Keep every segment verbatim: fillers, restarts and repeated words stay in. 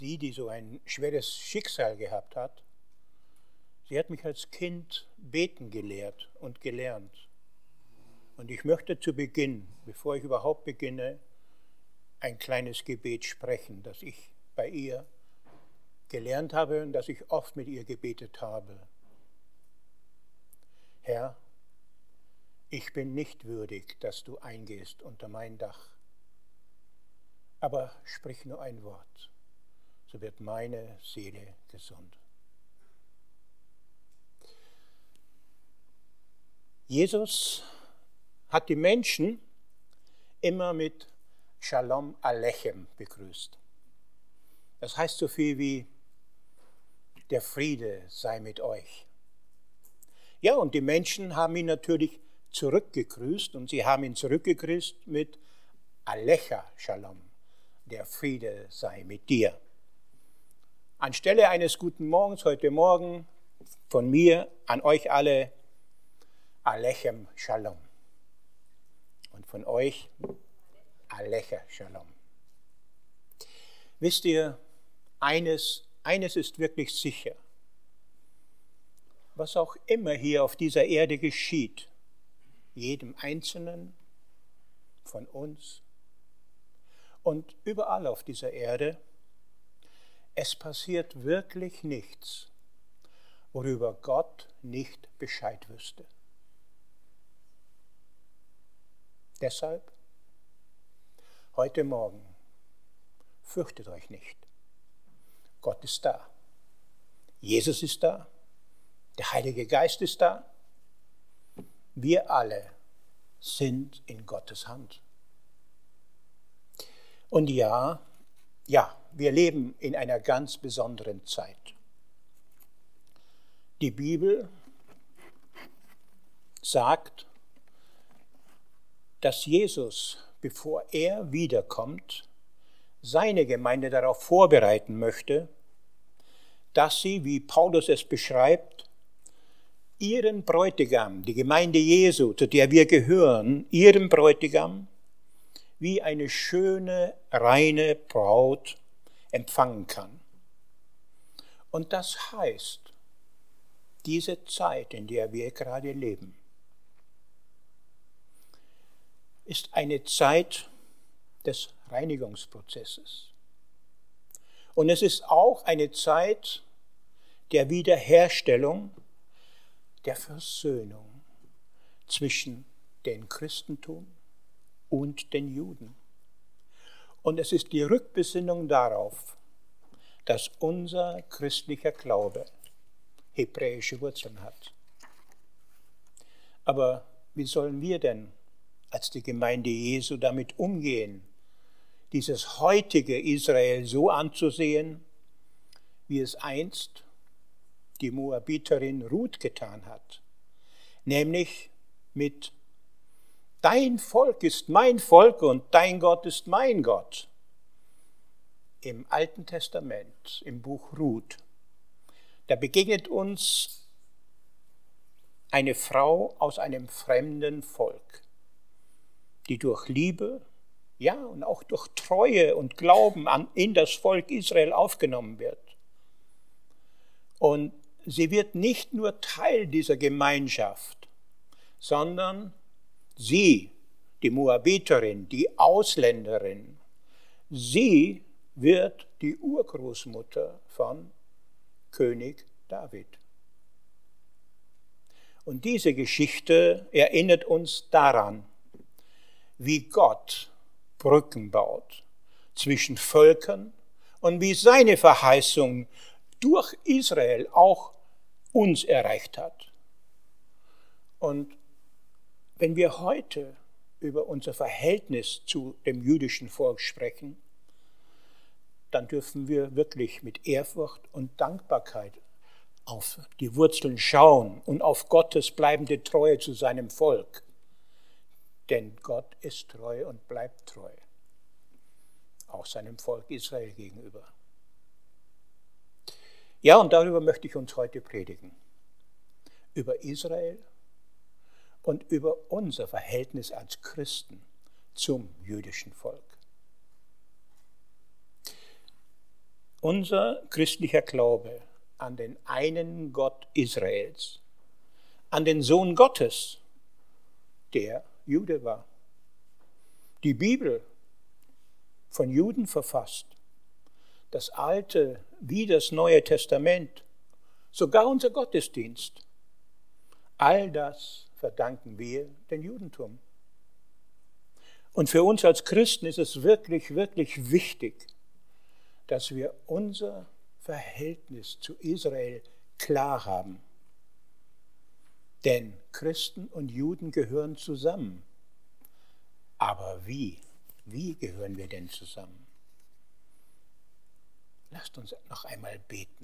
die, die so ein schweres Schicksal gehabt hat, sie hat mich als Kind beten gelehrt und gelernt. Und ich möchte zu Beginn, bevor ich überhaupt beginne, ein kleines Gebet sprechen, das ich bei ihr gelernt habe und das ich oft mit ihr gebetet habe. Herr, ich bin nicht würdig, dass du eingehst unter mein Dach. Aber sprich nur ein Wort, so wird meine Seele gesund. Jesus hat die Menschen immer mit Shalom Alechem begrüßt. Das heißt so viel wie, der Friede sei mit euch. Ja, und die Menschen haben ihn natürlich zurückgegrüßt und sie haben ihn zurückgegrüßt mit Alecha Shalom, der Friede sei mit dir. Anstelle eines guten Morgens heute Morgen von mir an euch alle Alechem Shalom. Und von euch Alecha Shalom. Wisst ihr, eines, eines ist wirklich sicher. Was auch immer hier auf dieser Erde geschieht, jedem Einzelnen von uns und überall auf dieser Erde, es passiert wirklich nichts, worüber Gott nicht Bescheid wüsste. Deshalb, heute Morgen, fürchtet euch nicht. Gott ist da. Jesus ist da. Der Heilige Geist ist da. Wir alle sind in Gottes Hand. Und ja, ja, wir leben in einer ganz besonderen Zeit. Die Bibel sagt, dass Jesus, bevor er wiederkommt, seine Gemeinde darauf vorbereiten möchte, dass sie, wie Paulus es beschreibt, ihren Bräutigam, die Gemeinde Jesu, zu der wir gehören, ihren Bräutigam, wie eine schöne, reine Braut empfangen kann. Und das heißt, diese Zeit, in der wir gerade leben, ist eine Zeit des Reinigungsprozesses. Und es ist auch eine Zeit der Wiederherstellung, der Versöhnung zwischen dem Christentum und den Juden. Und es ist die Rückbesinnung darauf, dass unser christlicher Glaube hebräische Wurzeln hat. Aber wie sollen wir denn als die Gemeinde Jesu damit umgehen, dieses heutige Israel so anzusehen, wie es einst die Moabiterin Ruth getan hat, nämlich mit Dein Volk ist mein Volk und dein Gott ist mein Gott. Im Alten Testament, im Buch Ruth, da begegnet uns eine Frau aus einem fremden Volk, die durch Liebe, ja, und auch durch Treue und Glauben an, in das Volk Israel aufgenommen wird. Und sie wird nicht nur Teil dieser Gemeinschaft, sondern sie, die Moabiterin, die Ausländerin, sie wird die Urgroßmutter von König David. Und diese Geschichte erinnert uns daran, wie Gott Brücken baut zwischen Völkern und wie seine Verheißung durch Israel auch uns erreicht hat. Und wenn wir heute über unser Verhältnis zu dem jüdischen Volk sprechen, dann dürfen wir wirklich mit Ehrfurcht und Dankbarkeit auf die Wurzeln schauen und auf Gottes bleibende Treue zu seinem Volk. Denn Gott ist treu und bleibt treu, auch seinem Volk Israel gegenüber. Ja, und darüber möchte ich uns heute predigen. Über Israel und über unser Verhältnis als Christen zum jüdischen Volk. Unser christlicher Glaube an den einen Gott Israels, an den Sohn Gottes, der Jude war. Die Bibel, von Juden verfasst, das Alte wie das Neue Testament, sogar unser Gottesdienst, all das verdanken wir dem Judentum. Und für uns als Christen ist es wirklich, wirklich wichtig, dass wir unser Verhältnis zu Israel klar haben. Denn Christen und Juden gehören zusammen. Aber wie? Wie gehören wir denn zusammen? Lasst uns noch einmal beten.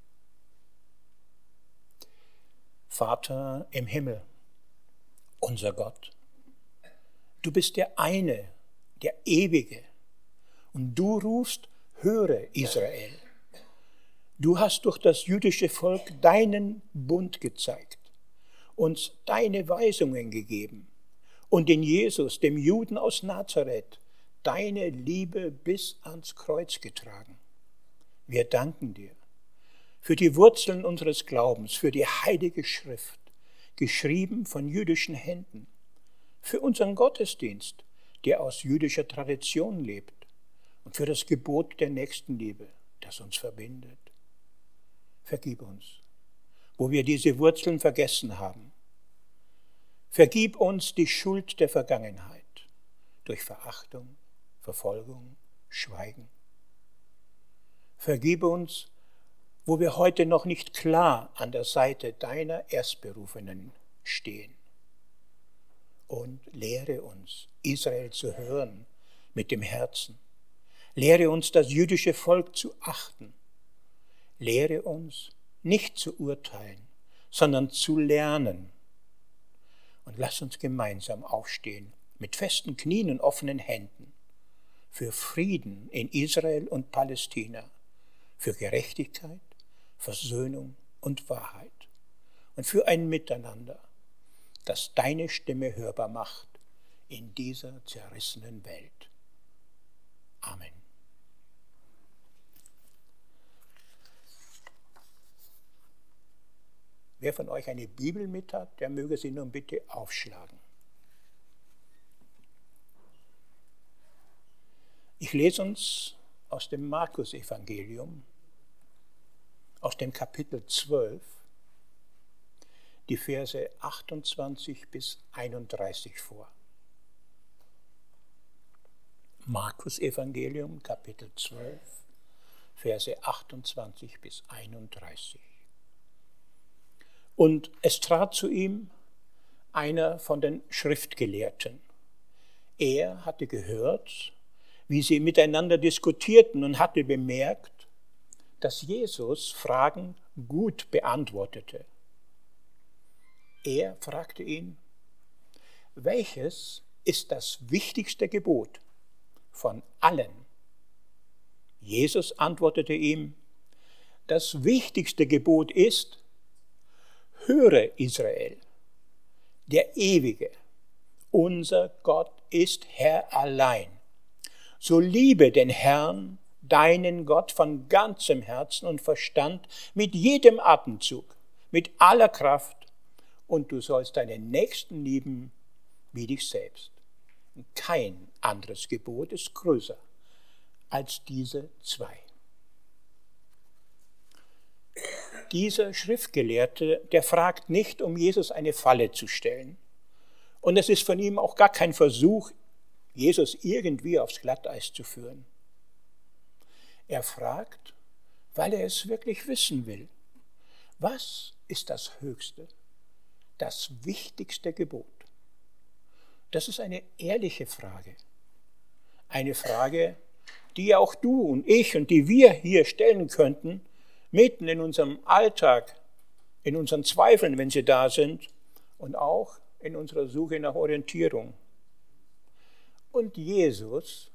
Vater im Himmel, unser Gott, du bist der eine, der Ewige. Und du rufst, höre Israel. Du hast durch das jüdische Volk deinen Bund gezeigt, uns deine Weisungen gegeben und in Jesus, dem Juden aus Nazareth, deine Liebe bis ans Kreuz getragen. Wir danken dir für die Wurzeln unseres Glaubens, für die Heilige Schrift, geschrieben von jüdischen Händen, für unseren Gottesdienst, der aus jüdischer Tradition lebt, und für das Gebot der Nächstenliebe, das uns verbindet. Vergib uns, wo wir diese Wurzeln vergessen haben. Vergib uns die Schuld der Vergangenheit durch Verachtung, Verfolgung, Schweigen. Vergib uns, wo wir heute noch nicht klar an der Seite deiner Erstberufenen stehen. Und lehre uns, Israel zu hören mit dem Herzen. Lehre uns, das jüdische Volk zu achten. Lehre uns, nicht zu urteilen, sondern zu lernen. Und lass uns gemeinsam aufstehen, mit festen Knien und offenen Händen, für Frieden in Israel und Palästina, für Gerechtigkeit, Versöhnung und Wahrheit und für ein Miteinander, das deine Stimme hörbar macht in dieser zerrissenen Welt. Amen. Wer von euch eine Bibel mit hat, der möge sie nun bitte aufschlagen. Ich lese uns aus dem Markus-Evangelium, aus dem Kapitel zwölf, die Verse achtundzwanzig bis einunddreißig vor. Markus-Evangelium, Kapitel zwölf, Verse achtundzwanzig bis einunddreißig. Und es trat zu ihm einer von den Schriftgelehrten. Er hatte gehört, wie sie miteinander diskutierten und hatte bemerkt, dass Jesus Fragen gut beantwortete. Er fragte ihn, welches ist das wichtigste Gebot von allen? Jesus antwortete ihm, das wichtigste Gebot ist, höre Israel, der Ewige, unser Gott ist Herr allein. So liebe den Herrn, deinen Gott von ganzem Herzen und Verstand, mit jedem Atemzug, mit aller Kraft, und du sollst deinen Nächsten lieben wie dich selbst. Kein anderes Gebot ist größer als diese zwei. Dieser Schriftgelehrte, der fragt nicht, um Jesus eine Falle zu stellen. Und es ist von ihm auch gar kein Versuch, Jesus irgendwie aufs Glatteis zu führen. Er fragt, weil er es wirklich wissen will. Was ist das höchste, das wichtigste Gebot? Das ist eine ehrliche Frage. Eine Frage, die auch du und ich und die wir hier stellen könnten, mitten in unserem Alltag, in unseren Zweifeln, wenn sie da sind, und auch in unserer Suche nach Orientierung. Und Jesus,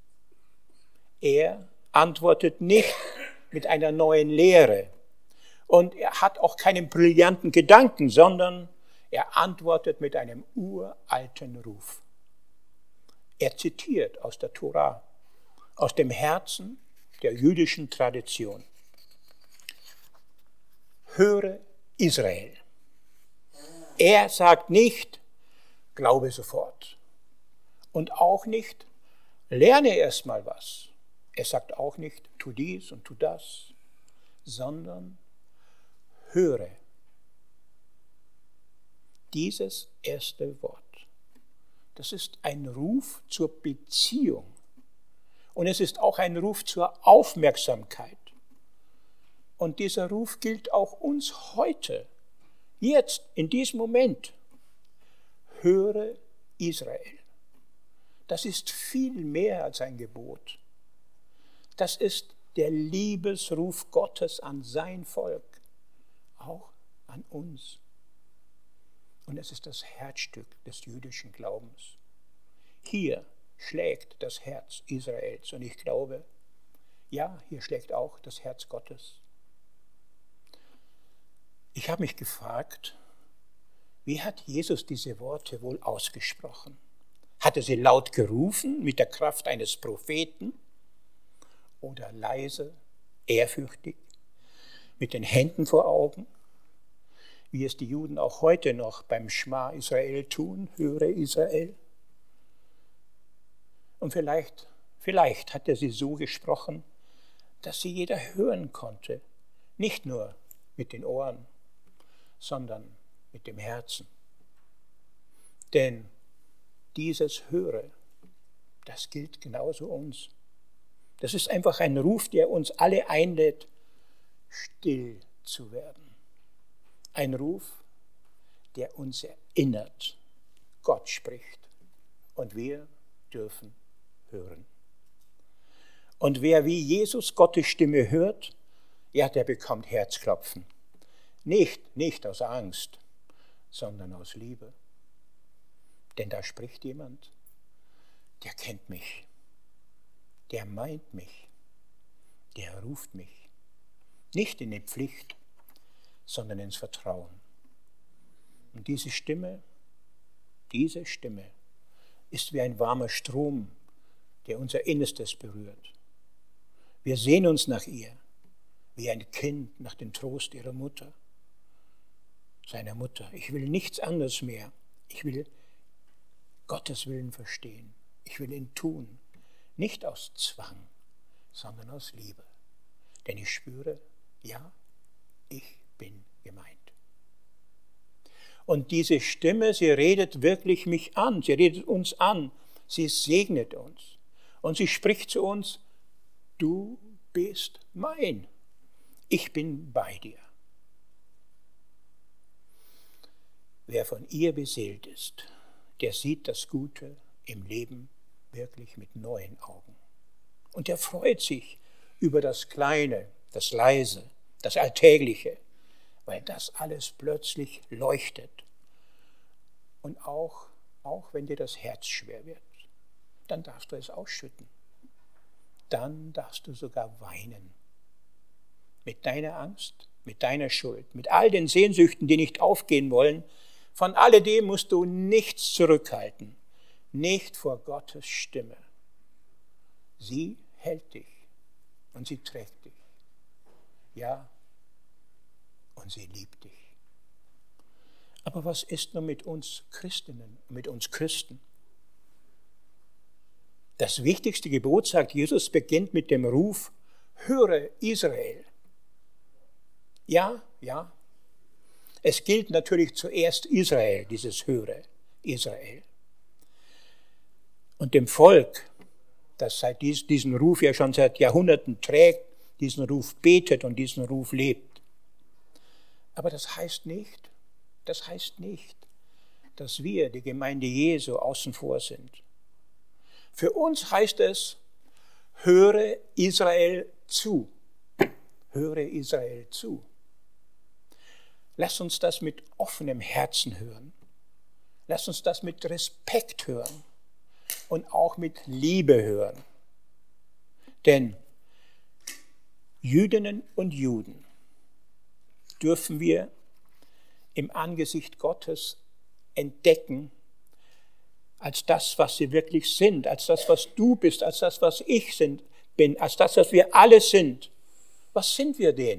er antwortet nicht mit einer neuen Lehre. Und er hat auch keinen brillanten Gedanken, sondern er antwortet mit einem uralten Ruf. Er zitiert aus der Tora, aus dem Herzen der jüdischen Tradition. Höre Israel. Er sagt nicht, glaube sofort. Und auch nicht, lerne erst mal was. Er sagt auch nicht, tu dies und tu das, sondern höre. Dieses erste Wort, das ist ein Ruf zur Beziehung. Und es ist auch ein Ruf zur Aufmerksamkeit. Und dieser Ruf gilt auch uns heute, jetzt, in diesem Moment. Höre Israel. Das ist viel mehr als ein Gebot. Das ist der Liebesruf Gottes an sein Volk, auch an uns. Und es ist das Herzstück des jüdischen Glaubens. Hier schlägt das Herz Israels. Und ich glaube, ja, hier schlägt auch das Herz Gottes. Ich habe mich gefragt, wie hat Jesus diese Worte wohl ausgesprochen? Hat er sie laut gerufen mit der Kraft eines Propheten oder leise, ehrfürchtig, mit den Händen vor Augen, wie es die Juden auch heute noch beim Schma Israel tun, höre Israel? Und vielleicht, vielleicht hat er sie so gesprochen, dass sie jeder hören konnte, nicht nur mit den Ohren, sondern mit dem Herzen. Denn dieses Höre, das gilt genauso uns. Das ist einfach ein Ruf, der uns alle einlädt, still zu werden. Ein Ruf, der uns erinnert, Gott spricht und wir dürfen hören. Und wer wie Jesus Gottes Stimme hört, ja, der bekommt Herzklopfen. Nicht, nicht aus Angst, sondern aus Liebe. Denn da spricht jemand, der kennt mich, der meint mich, der ruft mich. Nicht in die Pflicht, sondern ins Vertrauen. Und diese Stimme, diese Stimme ist wie ein warmer Strom, der unser Innerstes berührt. Wir sehnen uns nach ihr, wie ein Kind nach dem Trost ihrer Mutter. Seiner Mutter. Ich will nichts anderes mehr. Ich will Gottes Willen verstehen. Ich will ihn tun. Nicht aus Zwang, sondern aus Liebe. Denn ich spüre, ja, ich bin gemeint. Und diese Stimme, sie redet wirklich mich an. Sie redet uns an. Sie segnet uns. Und sie spricht zu uns, du bist mein. Ich bin bei dir. Wer von ihr beseelt ist, der sieht das Gute im Leben wirklich mit neuen Augen. Und er freut sich über das Kleine, das Leise, das Alltägliche, weil das alles plötzlich leuchtet. Und auch, auch wenn dir das Herz schwer wird, dann darfst du es ausschütten. Dann darfst du sogar weinen. Mit deiner Angst, mit deiner Schuld, mit all den Sehnsüchten, die nicht aufgehen wollen. Von alledem musst du nichts zurückhalten, nicht vor Gottes Stimme. Sie hält dich und sie trägt dich. Ja, und sie liebt dich. Aber was ist nun mit uns Christinnen, mit uns Christen? Das wichtigste Gebot, sagt Jesus, beginnt mit dem Ruf, höre Israel. Ja, ja. Es gilt natürlich zuerst Israel, dieses Höre Israel. Und dem Volk, das seit dies, diesen Ruf ja schon seit Jahrhunderten trägt, diesen Ruf betet und diesen Ruf lebt. Aber das heißt nicht, das heißt nicht, dass wir, die Gemeinde Jesu, außen vor sind. Für uns heißt es, höre Israel zu. Höre Israel zu. Lass uns das mit offenem Herzen hören. Lass uns das mit Respekt hören und auch mit Liebe hören. Denn Jüdinnen und Juden dürfen wir im Angesicht Gottes entdecken als das, was sie wirklich sind, als das, was du bist, als das, was ich sind, bin, als das, was wir alle sind. Was sind wir denn?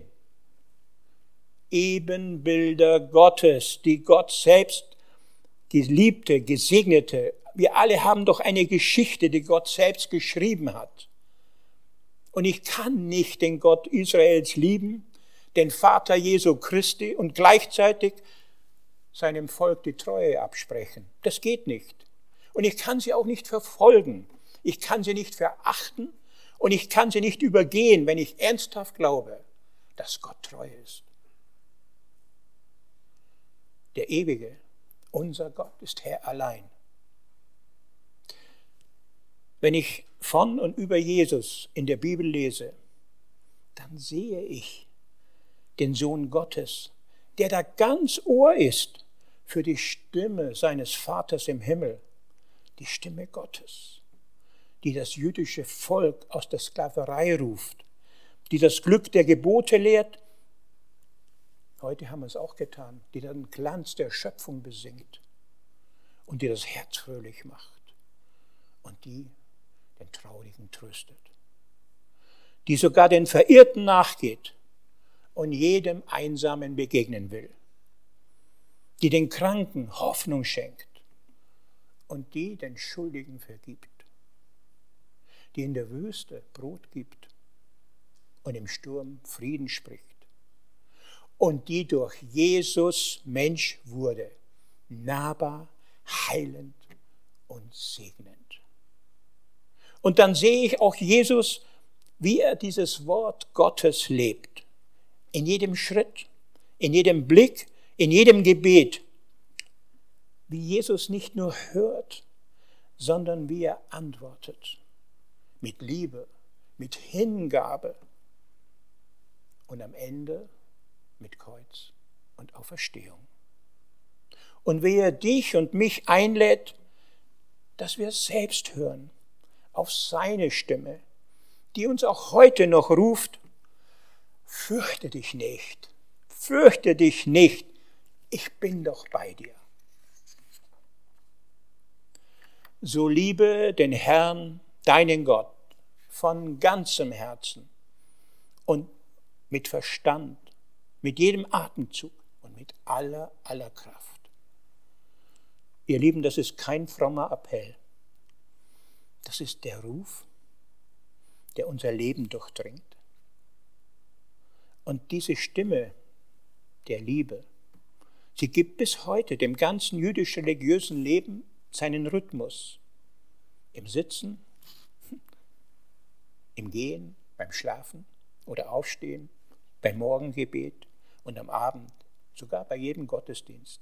Ebenbilder Gottes, die Gott selbst geliebte, gesegnete. Wir alle haben doch eine Geschichte, die Gott selbst geschrieben hat. Und ich kann nicht den Gott Israels lieben, den Vater Jesu Christi und gleichzeitig seinem Volk die Treue absprechen. Das geht nicht. Und ich kann sie auch nicht verfolgen. Ich kann sie nicht verachten und ich kann sie nicht übergehen, wenn ich ernsthaft glaube, dass Gott treu ist. Der Ewige, unser Gott, ist Herr allein. Wenn ich von und über Jesus in der Bibel lese, dann sehe ich den Sohn Gottes, der da ganz Ohr ist für die Stimme seines Vaters im Himmel, die Stimme Gottes, die das jüdische Volk aus der Sklaverei ruft, die das Glück der Gebote lehrt. Heute haben wir es auch getan, die den Glanz der Schöpfung besingt und die das Herz fröhlich macht und die den Traurigen tröstet, die sogar den Verirrten nachgeht und jedem Einsamen begegnen will, die den Kranken Hoffnung schenkt und die den Schuldigen vergibt, die in der Wüste Brot gibt und im Sturm Frieden spricht und die durch Jesus Mensch wurde, nahbar, heilend und segnend. Und dann sehe ich auch Jesus, wie er dieses Wort Gottes lebt. In jedem Schritt, in jedem Blick, in jedem Gebet. Wie Jesus nicht nur hört, sondern wie er antwortet. Mit Liebe, mit Hingabe und am Ende mit Kreuz und Auferstehung. Und wie er dich und mich einlädt, dass wir selbst hören auf seine Stimme, die uns auch heute noch ruft, fürchte dich nicht, fürchte dich nicht, ich bin doch bei dir. So liebe den Herrn, deinen Gott, von ganzem Herzen und mit Verstand, mit jedem Atemzug und mit aller, aller Kraft. Ihr Lieben, das ist kein frommer Appell. Das ist der Ruf, der unser Leben durchdringt. Und diese Stimme der Liebe, sie gibt bis heute dem ganzen jüdisch-religiösen Leben seinen Rhythmus. Im Sitzen, im Gehen, beim Schlafen oder Aufstehen, beim Morgengebet und am Abend, sogar bei jedem Gottesdienst.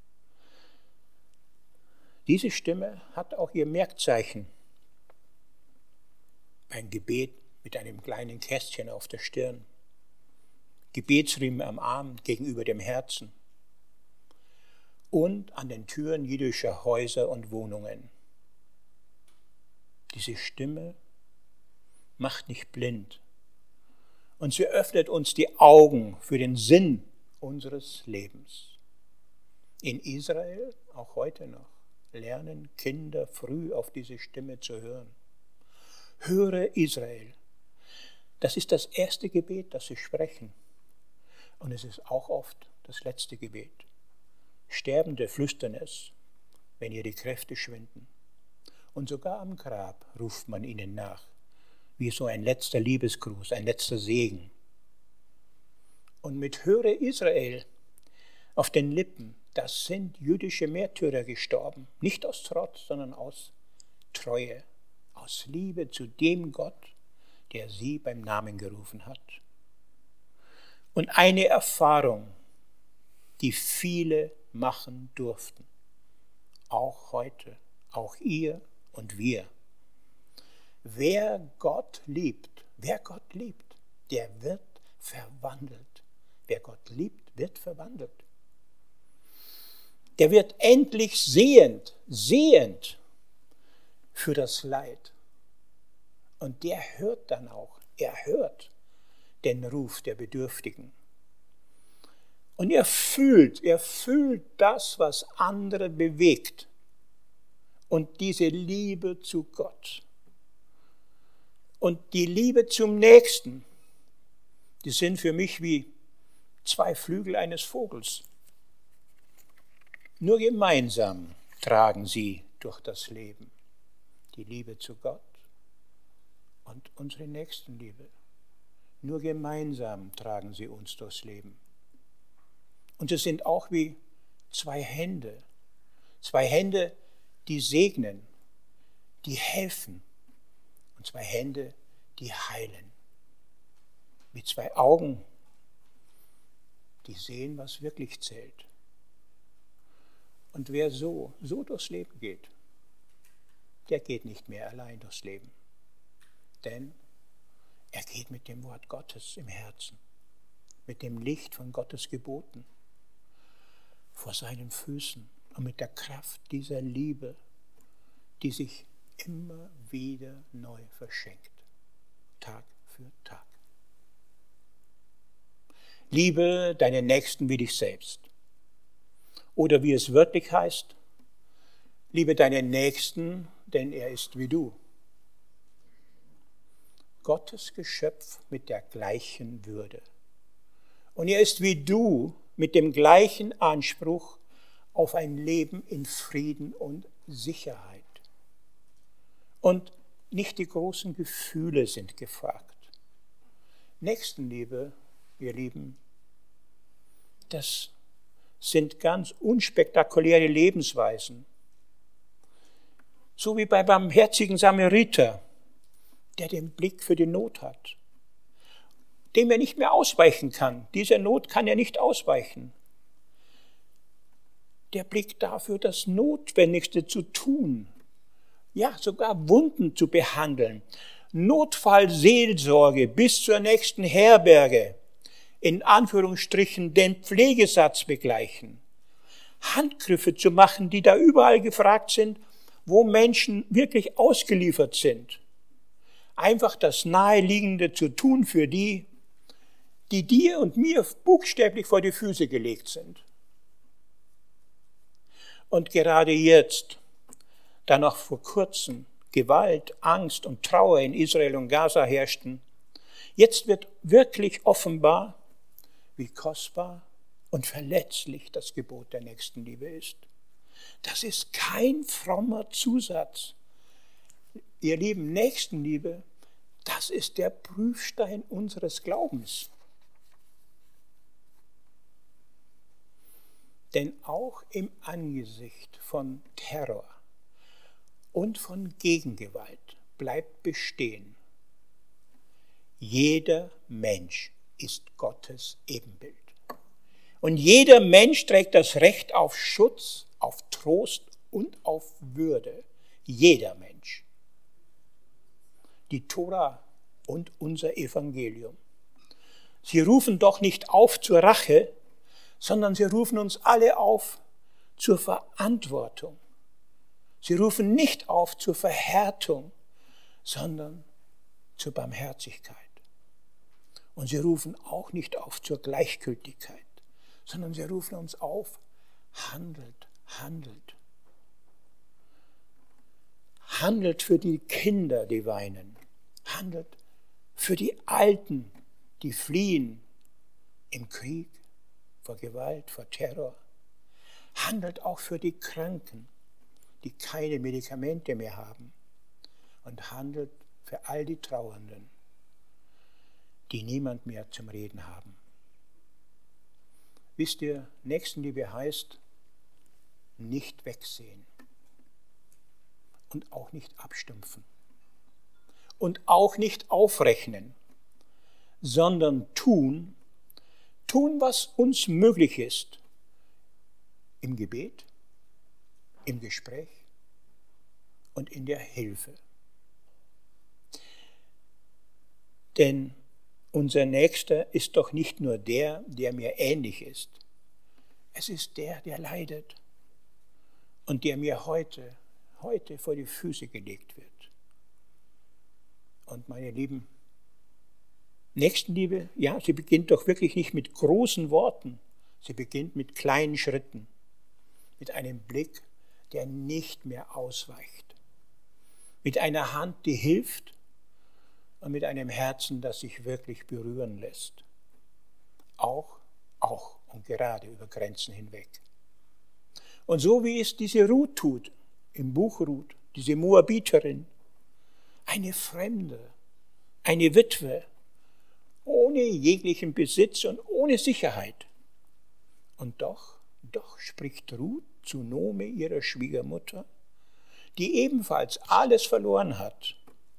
Diese Stimme hat auch ihr Merkzeichen. Ein Gebet mit einem kleinen Kästchen auf der Stirn, Gebetsriemen am Arm gegenüber dem Herzen und an den Türen jüdischer Häuser und Wohnungen. Diese Stimme macht nicht blind und sie öffnet uns die Augen für den Sinn unseres Lebens. In Israel, auch heute noch, lernen Kinder früh auf diese Stimme zu hören. Höre Israel. Das ist das erste Gebet, das sie sprechen. Und es ist auch oft das letzte Gebet. Sterbende flüstern es, wenn ihr die Kräfte schwinden. Und sogar am Grab ruft man ihnen nach, wie so ein letzter Liebesgruß, ein letzter Segen. Und mit Höre Israel auf den Lippen, das sind jüdische Märtyrer gestorben. Nicht aus Trotz, sondern aus Treue. Aus Liebe zu dem Gott, der sie beim Namen gerufen hat. Und eine Erfahrung, die viele machen durften, auch heute, auch ihr und wir. Wer Gott liebt, wer Gott liebt, der wird verwandelt. Wer Gott liebt, wird verwandelt. Der wird endlich sehend, sehend für das Leid. Und der hört dann auch, er hört den Ruf der Bedürftigen. Und er fühlt, er fühlt das, was andere bewegt. Und diese Liebe zu Gott. und die Liebe zum Nächsten, die sind für mich wie zwei Flügel eines Vogels. Nur gemeinsam tragen sie durch das Leben. Die Liebe zu Gott und unsere Nächstenliebe. Nur gemeinsam tragen sie uns durchs Leben. Und es sind auch wie zwei Hände. Zwei Hände, die segnen, die helfen. Und zwei Hände, die heilen. Wie zwei Augen, die sehen, was wirklich zählt. Und wer so, so durchs Leben geht, der geht nicht mehr allein durchs Leben. Denn er geht mit dem Wort Gottes im Herzen, mit dem Licht von Gottes Geboten vor seinen Füßen und mit der Kraft dieser Liebe, die sich immer wieder neu verschenkt, Tag für Tag. Liebe deinen Nächsten wie dich selbst. Oder wie es wörtlich heißt, liebe deinen Nächsten, denn er ist wie du. Gottes Geschöpf mit der gleichen Würde. Und er ist wie du mit dem gleichen Anspruch auf ein Leben in Frieden und Sicherheit. Und nicht die großen Gefühle sind gefragt. Nächstenliebe, ihr Lieben, das sind ganz unspektakuläre Lebensweisen. So wie bei barmherzigen Samariter, der den Blick für die Not hat, dem er nicht mehr ausweichen kann. Dieser Not kann er nicht ausweichen. Der Blick dafür, das Notwendigste zu tun, ja, sogar Wunden zu behandeln, Notfallseelsorge bis zur nächsten Herberge, in Anführungsstrichen den Pflegesatz begleichen, Handgriffe zu machen, die da überall gefragt sind, wo Menschen wirklich ausgeliefert sind. Einfach das Naheliegende zu tun für die, die dir und mir buchstäblich vor die Füße gelegt sind. Und gerade jetzt, da noch vor kurzem Gewalt, Angst und Trauer in Israel und Gaza herrschten, jetzt wird wirklich offenbar, wie kostbar und verletzlich das Gebot der Nächstenliebe ist. Das ist kein frommer Zusatz. Ihr lieben, Nächstenliebe, das ist der Prüfstein unseres Glaubens. Denn auch im Angesicht von Terror und von Gegengewalt bleibt bestehen: Jeder Mensch ist Gottes Ebenbild. Und jeder Mensch trägt das Recht auf Schutz, auf Trost und auf Würde. Jeder Mensch. Die Tora und unser Evangelium. Sie rufen doch nicht auf zur Rache, sondern sie rufen uns alle auf zur Verantwortung. Sie rufen nicht auf zur Verhärtung, sondern zur Barmherzigkeit. Und sie rufen auch nicht auf zur Gleichgültigkeit, sondern sie rufen uns auf, handelt, handelt. Handelt für die Kinder, die weinen. Handelt für die Alten, die fliehen im Krieg, vor Gewalt, vor Terror. Handelt auch für die Kranken, die keine Medikamente mehr haben. Und handelt für all die Trauernden, die niemand mehr zum Reden haben. Wisst ihr, Nächstenliebe heißt nicht wegsehen und auch nicht abstumpfen und auch nicht aufrechnen, sondern tun, tun, was uns möglich ist, im Gebet, im Gespräch und in der Hilfe. Denn unser Nächster ist doch nicht nur der, der mir ähnlich ist. Es ist der, der leidet und der mir heute, heute vor die Füße gelegt wird. Und meine Lieben, Nächstenliebe, ja, sie beginnt doch wirklich nicht mit großen Worten. Sie beginnt mit kleinen Schritten, mit einem Blick, der nicht mehr ausweicht, mit einer Hand, die hilft und mit einem Herzen, das sich wirklich berühren lässt. Auch, auch und gerade über Grenzen hinweg. Und so wie es diese Ruth tut, im Buch Ruth, diese Moabiterin, eine Fremde, eine Witwe, ohne jeglichen Besitz und ohne Sicherheit. Und doch, doch spricht Ruth zu Nomi, ihrer Schwiegermutter, die ebenfalls alles verloren hat.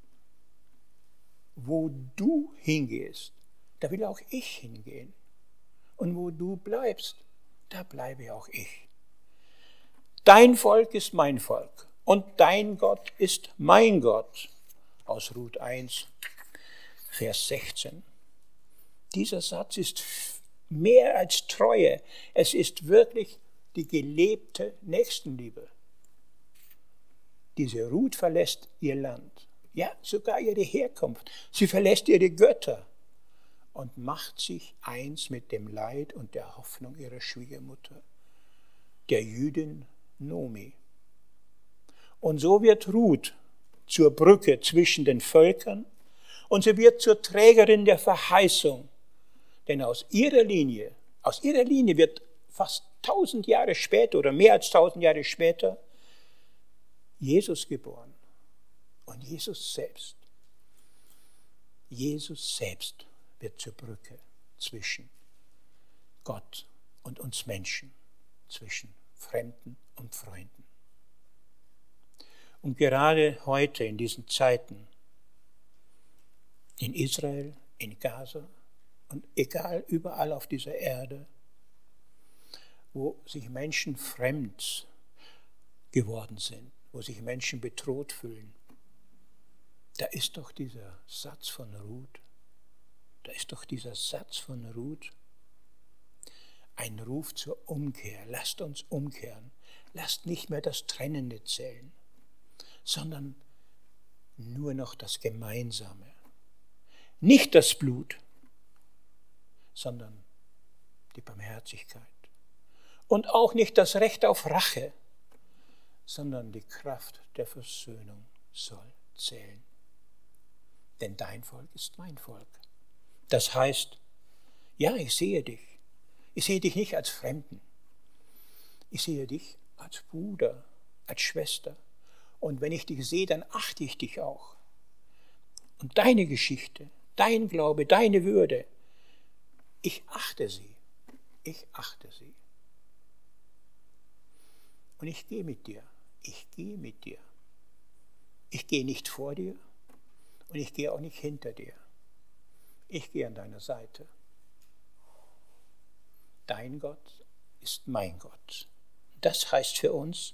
Wo du hingehst, da will auch ich hingehen. Und wo du bleibst, da bleibe auch ich. Dein Volk ist mein Volk und dein Gott ist mein Gott. Aus Ruth eins, Vers sechzehn. Dieser Satz ist mehr als Treue. Es ist wirklich die gelebte Nächstenliebe. Diese Ruth verlässt ihr Land, ja sogar ihre Herkunft. Sie verlässt ihre Götter und macht sich eins mit dem Leid und der Hoffnung ihrer Schwiegermutter, der Jüdin Nomi. Und so wird Ruth zur Brücke zwischen den Völkern und sie wird zur Trägerin der Verheißung. Denn aus ihrer Linie, aus ihrer Linie wird fast tausend Jahre später oder mehr als tausend Jahre später Jesus geboren. Und Jesus selbst, Jesus selbst wird zur Brücke zwischen Gott und uns Menschen, zwischen Fremden und Freunden. Und gerade heute in diesen Zeiten, in Israel, in Gaza und egal überall auf dieser Erde, wo sich Menschen fremd geworden sind, wo sich Menschen bedroht fühlen, da ist doch dieser Satz von Ruth, da ist doch dieser Satz von Ruth, ein Ruf zur Umkehr. Lasst uns umkehren. Lasst nicht mehr das Trennende zählen, sondern nur noch das Gemeinsame. Nicht das Blut, sondern die Barmherzigkeit. Und auch nicht das Recht auf Rache, sondern die Kraft der Versöhnung soll zählen. Denn dein Volk ist mein Volk. Das heißt, ja, ich sehe dich. Ich sehe dich nicht als Fremden. Ich sehe dich als Bruder, als Schwester. Und wenn ich dich sehe, dann achte ich dich auch. Und deine Geschichte, dein Glaube, deine Würde, ich achte sie. Ich achte sie. Und ich gehe mit dir. Ich gehe mit dir. Ich gehe nicht vor dir und ich gehe auch nicht hinter dir. Ich gehe an deiner Seite. Dein Gott ist mein Gott. Das heißt für uns,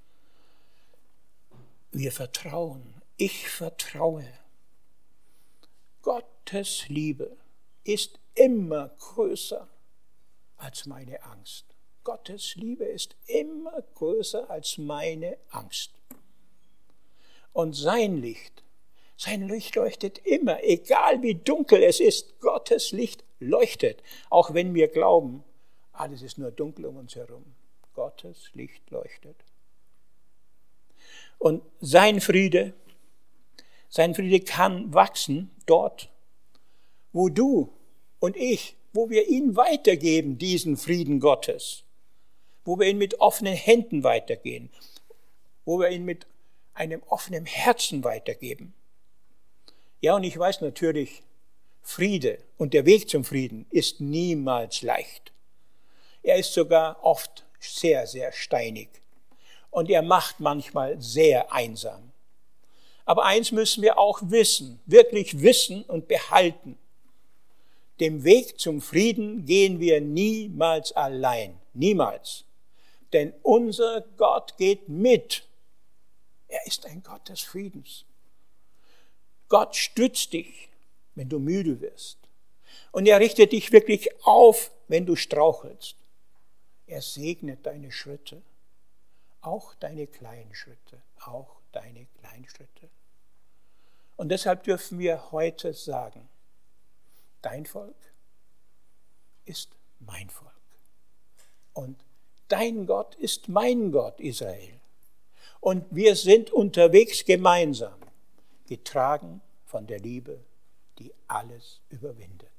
wir vertrauen. Ich vertraue. Gottes Liebe ist immer größer als meine Angst. Gottes Liebe ist immer größer als meine Angst. Und sein Licht, sein Licht leuchtet immer, egal wie dunkel es ist. Gottes Licht leuchtet, auch wenn wir glauben, alles ist nur dunkel um uns herum. Gottes Licht leuchtet. Und sein Friede, sein Friede kann wachsen dort, wo du und ich, wo wir ihn weitergeben, diesen Frieden Gottes. Wo wir ihn mit offenen Händen weitergehen, wo wir ihn mit einem offenen Herzen weitergeben. Ja, und ich weiß natürlich, Friede und der Weg zum Frieden ist niemals leicht. Er ist sogar oft sehr, sehr steinig und er macht manchmal sehr einsam. Aber eins müssen wir auch wissen, wirklich wissen und behalten. Dem Weg zum Frieden gehen wir niemals allein, niemals. Denn unser Gott geht mit. Er ist ein Gott des Friedens. Gott stützt dich, wenn du müde wirst. Und er richtet dich wirklich auf, wenn du strauchelst. Er segnet deine Schritte, auch deine kleinen Schritte, auch deine kleinen Schritte. Und deshalb dürfen wir heute sagen, dein Volk ist mein Volk. Und dein Gott ist mein Gott, Israel. Und wir sind unterwegs gemeinsam, getragen von der Liebe die alles überwindet.